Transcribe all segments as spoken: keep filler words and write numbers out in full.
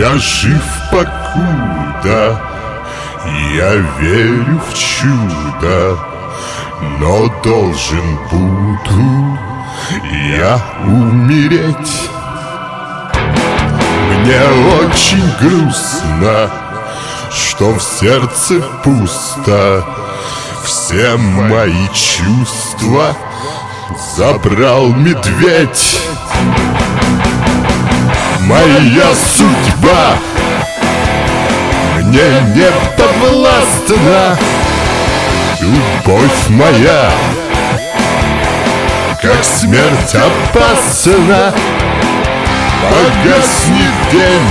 Я жив покуда, я верю в чудо, но должен буду я умереть. Мне очень грустно, что в сердце пусто. Все мои чувства забрал медведь. Моя судьба мне не подвластна. Любовь моя, как смерть опасна. Погаснет день,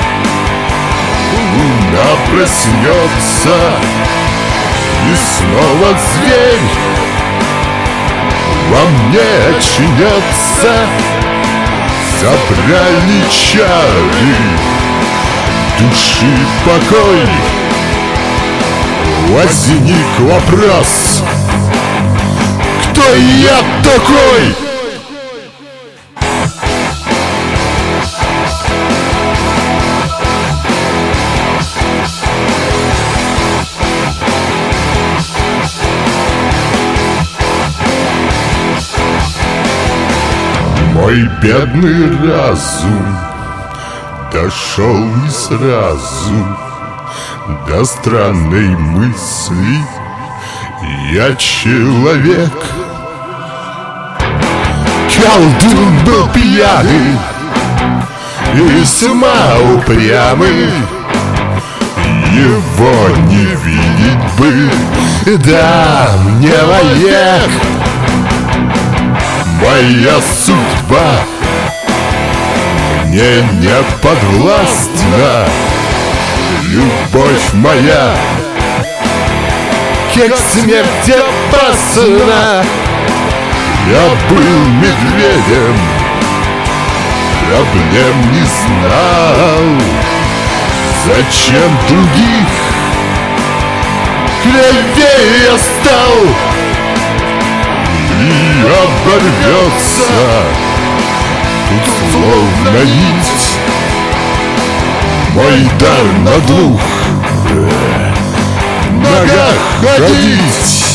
луна проснется, и снова зверь во мне очнется. Забрали чары души покой. Возник вопрос: кто я такой? Мой бедный разум дошел не сразу до странной мысли: я человек. Колдун был пьяный и весьма упрямый, его не видеть бы, да мне вовек. Моя судьба мне не подвластна. Любовь моя, как смерть опасна. Я был медведем, проблем не знал. Зачем других клевее я стал? И оборвется тут словно нить мой дар на двух ногах ходить.